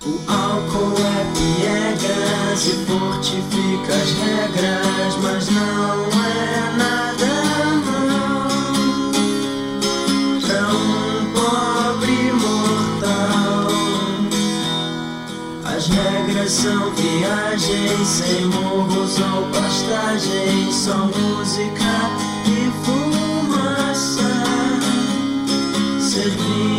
O álcool é piegas e fortifica as regras, mas não é nada mal pra um pobre mortal. As regras são viagens sem morros ou pastagens, só música e fumaça. Servir